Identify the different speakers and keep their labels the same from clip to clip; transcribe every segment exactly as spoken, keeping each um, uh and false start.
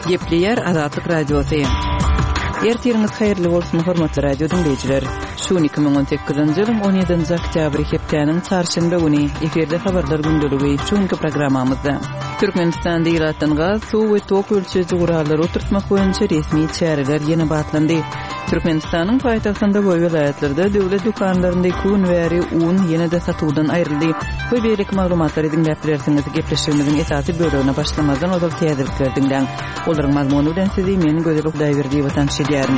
Speaker 1: Gepleyer Azatlyk Radiosu. Ertiriniz hayırlı bolsun hormatly radio dinleyijiler. Şu iki ming on sekizinji ýylyň on ýedinji oktýabr hepdeniň çarşamba güni eferde habarlar gündöligi üçinki programmamyzda Türkmenistan diýilatdan gaz, suw we tok ölçeji gurallary oturtmak boýunça resmi çäreler ýene batlandy. Türkmenistanyň paýtagtynda we vilayatlarda döwlet dukanlarynda kun wäri un ýene de satuwdan aýryldy. Bu beýlik maglumatlary dinläp bilersiňiz. Gepleşigimiziň esasy bölügine başlamazdan ozal täzirliklerden bilen. Olaryň mazmuny bilen sizi men Gözel Ukdaýberdi watan şeýärim.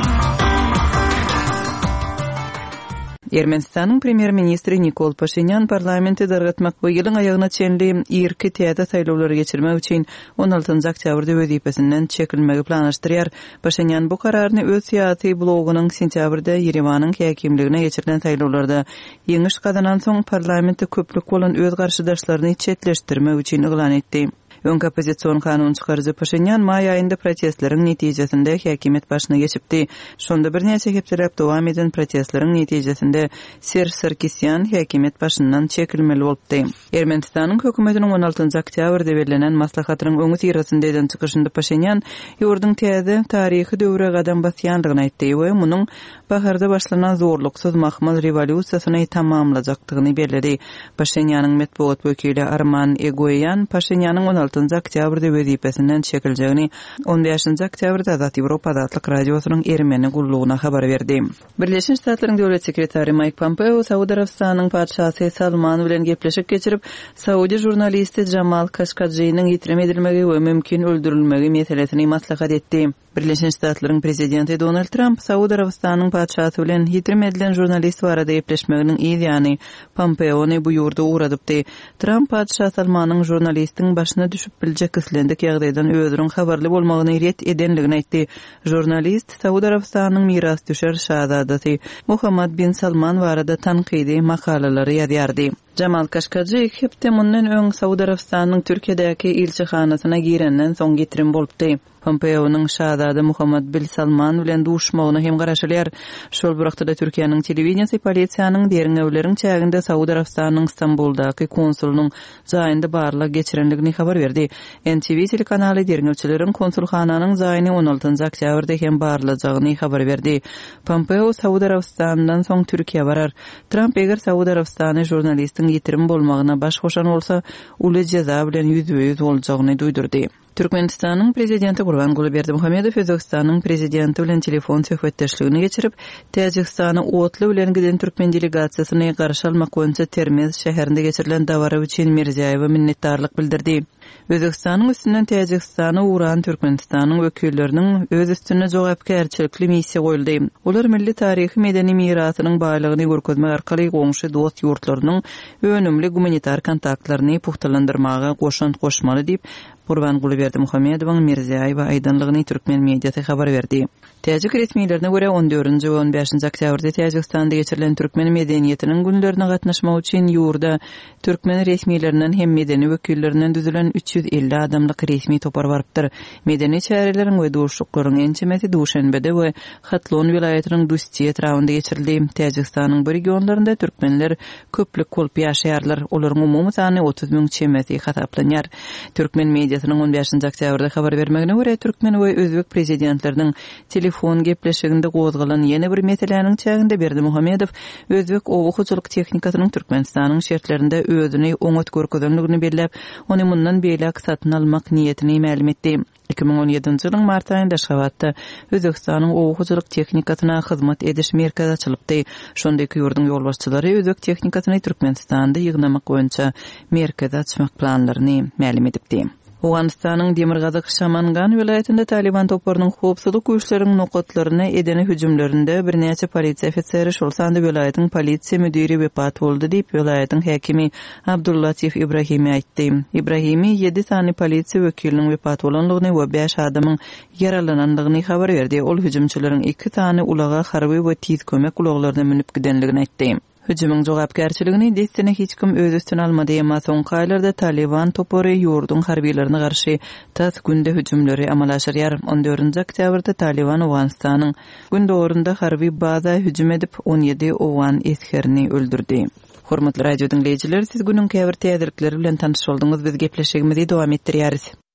Speaker 1: Ermenistanyň premier ministri Nikol Paşinyan parlamenti dargatmak we ýylyň aýagyna çenli ýerki täze saýlawlary geçirmek üçin on altynjy oktýabrda wezipesinden çekilmegi planlaşdyrýar. Paşinyan bu kararny öz syýasy blogunyň sentýabrda Ýerewanyň häkimligine geçirilen saýlawlarda ýeňiş kazanan soň parlamenti köplük bolan öz garşydaşlaryny çetleşdirmek üçin eglan etdi. Ön opozisiýon kanun çykarjy Paşinyan may aýynda protestleriň netijesinde häkimet başyna geçipdi. Şonda bir näçe hepdelep dowam eden protestleriň netijesinde Serj Sarkisyan häkimet başyndan çekilmeli bolupdy. Ermenistanyň hökümetiniň on altynjy oktýabrda berilen maslahatynyň öňü tirasynda eden çykyşynda Paşinyan ýurdun täze taryhy döwre gadam basýanlygyny aýtdy we munyň baharda başlanan zorluksyz mahmal rewolýusiýasyny tamamlajakdygyny bellädi. Paşinyanyň medeniýet wekili Arman Egoyan Paşinyanyň on altynjy oktýabrda wezipesinden çekiljegini on beşinji oktýabrda Azat Ýewropa Azatlyk Radiosynyň Ermeni gullugyna habar berdi. Birleşmiş Ştatlaryň döwlet sekretary Mike Pompeo Saudy Arabistanynyň padşasy Salman bilen gepleşik geçirip Saudi jurnalisti Jamal Khashoggi'niň ýitirme edilmegi we mümkin öldürilmegi meselesini maslahat etdi. Birleşmiş Ştatlaryň prezidenti Donald Trump Saudy Arabistanynyň padşasy bilen ýitirme edilen jurnalist barada gepleşmeginiň ýa-ni Pompeo'ny bu ýurda uradypdy. Trump padşa Salmanyň jurnalistiň başyna düşüp biljek kislendik ýagdaýdan özüniň habarly bolmagyny ret edenligini aýtdy. Jurnalist Saudy Arabistanynyň miras düşer şahzadasy Muhammad bin Salman barada tanqidi makalalary ýazýardy. Jamal Khashoggi hepde mundan öň Saudy Arabistanynyň Türkiýedäki elçihanasyna girenden soň getirim bolupdy. Pompeo'nyň şahzada Muhammad bin Salman bilen duşmagyny hem garaşylýar. Şol wagtda Türkiýanyň telewiziýasy polisiýanyň deriňewleriň çäginde Saudy Arabistanynyň Istanbuldaky konsulunyň zaýynda barlyk geçirenligini habar berdi. N T V telekanaly deriňewçileriň konsulxananyň zaýyny on altynjy oktýabrda hem barlajagyny habar berdi. Pompeo Saudy Arabistanyndan soň Türkiýe barar. Trump eger Saudy Arabistany jurnalistiň ýetirim bolmagyna baş goşan bolsa, uly jeza bilen ýüzbe ýüz boljagyny duýdurdy. Türkmenistanyň prezidenti Gurbanguly Berdimuhammedow Özbekistanyň prezidenti bilen telefon söhbetdeşligini geçirip, Täjikistany otly bilen giden türkmen delegasiýasyny garşy almak boýunça Termez şäherinde geçirilen dawara üçin Mirziýewe minnetdarlyk bildirdi. Özbekistanyň üstünden Täjikistany uran Türkmenistanyň wekilleriniň öz üstüne jogapkärçilikli missiýa goýuldy. Olar milli taryhy medeni mirasynyň baýlygyny görkezmek arkaly goňşy dost ýurtlarynyň önümli gumanitar kontaktlaryny puhtalandyrmaga goşan goşmaly diýip Gurbanguly Berdimuhammedowyň Mirziýewe aýdanlygyny türkmen mediýasy habar berdi. Täjik resmiýetlerine görä on dördünji we on beşinji oktýabrda Täjikistanda geçirilen türkmen medeniýetiniň günlerine gatnaşmak üçin ýurda türkmen resmiýetlerinden hem medeni wekillerinden düzülen üç ýüz elli adamlyk resmi topar barpdyr. Medeni çäreleriň we duşuklaryň ençemesi Duşanbede we Hatlon vilayatynyň Dustiýe trawynda geçirildi. Täjikistanyň bir regionlarynda türkmenler köplük bolup ýaşaýarlar. Olaryň umumy sany otuz miň çemesi hasaplanýar. Türkmen mediýasynyň on beşinji oktýabrda habar bermegine görä türkmen we özbek prezidentleriniň telefon gepleşiginde gozgalan ýene bir meseleniň çäginde Berdimuhammedow özbek owakyjylyk tehnikasynyň Türkmenistanyň şertlerinde özüni oňat görkezanlygyny belläp, ony mundan beýlek satyn almak niýetini ma'lum etdi. iki ming on ýedinji ýylyň mart aýynda Aşgabatda Özbekistanyň owakyjylyk tehnikasyna hyzmat ediş merkezi açylypdy. Şondaky ýurdun ýolbaşçylary özbek tehnikasyny Türkmenistanda ýygnamak boýunça merkez açmak planlaryny ma'lum edipdi. Awganistanyň Demirgazyk Şamangan vilayatynda Taliban toplarynyň howpsuzlyk güýçleriniň nokatlaryna edene hüjümlerinde bir näçe polisiýa ofiseri şol sanda vilayatyň polisiýa müdiri wepat boldy diýip vilayatyň häkimi Abdullatif Ibrahimi aýtdy. Ibrahimi ýedi sany polisiýa wekiliniň wepat bolanlygyny we beş adamyň yaralananlygyny habar berdi. Ol hüjümçileriň iki sany ulaga harby we tiz kömek ulaglaryna minip gidenligini aýtdy. Hüjümüň jogapkärçiligini destine hiç kim öz üstüne almady, emma soňky aýlarda Taliban topary ýurdun harbiýlerine garşy tas günde hüjümleri amal aşyrýar. on dördünji oktýabrda Taliban Awganistanyň gün dogrunda harbiy baza hüjüm edip on ýedi Awgan eskerini öldürdi. Hormatly radio dinleyijiler, siz günüň käbir täzelikleri bilen tanyş boldyňyz. Biz gepleşigimizi dowam etdirýäris.